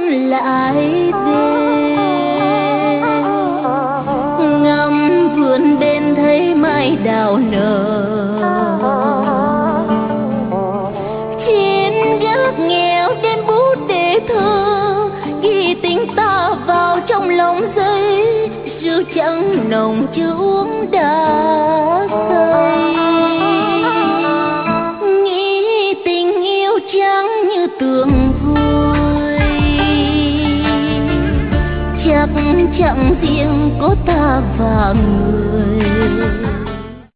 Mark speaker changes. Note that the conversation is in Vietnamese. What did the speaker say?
Speaker 1: lại về. Ngắm vườn đến thấy mai đào nở, khiến gác nghèo trên bút để thơ, ghi tình ta vào trong lòng giấy, rượu trắng nồng chưa uống đã say. Nghĩ tình yêu trắng như tường vôi, chắc chẳng riêng có ta và người.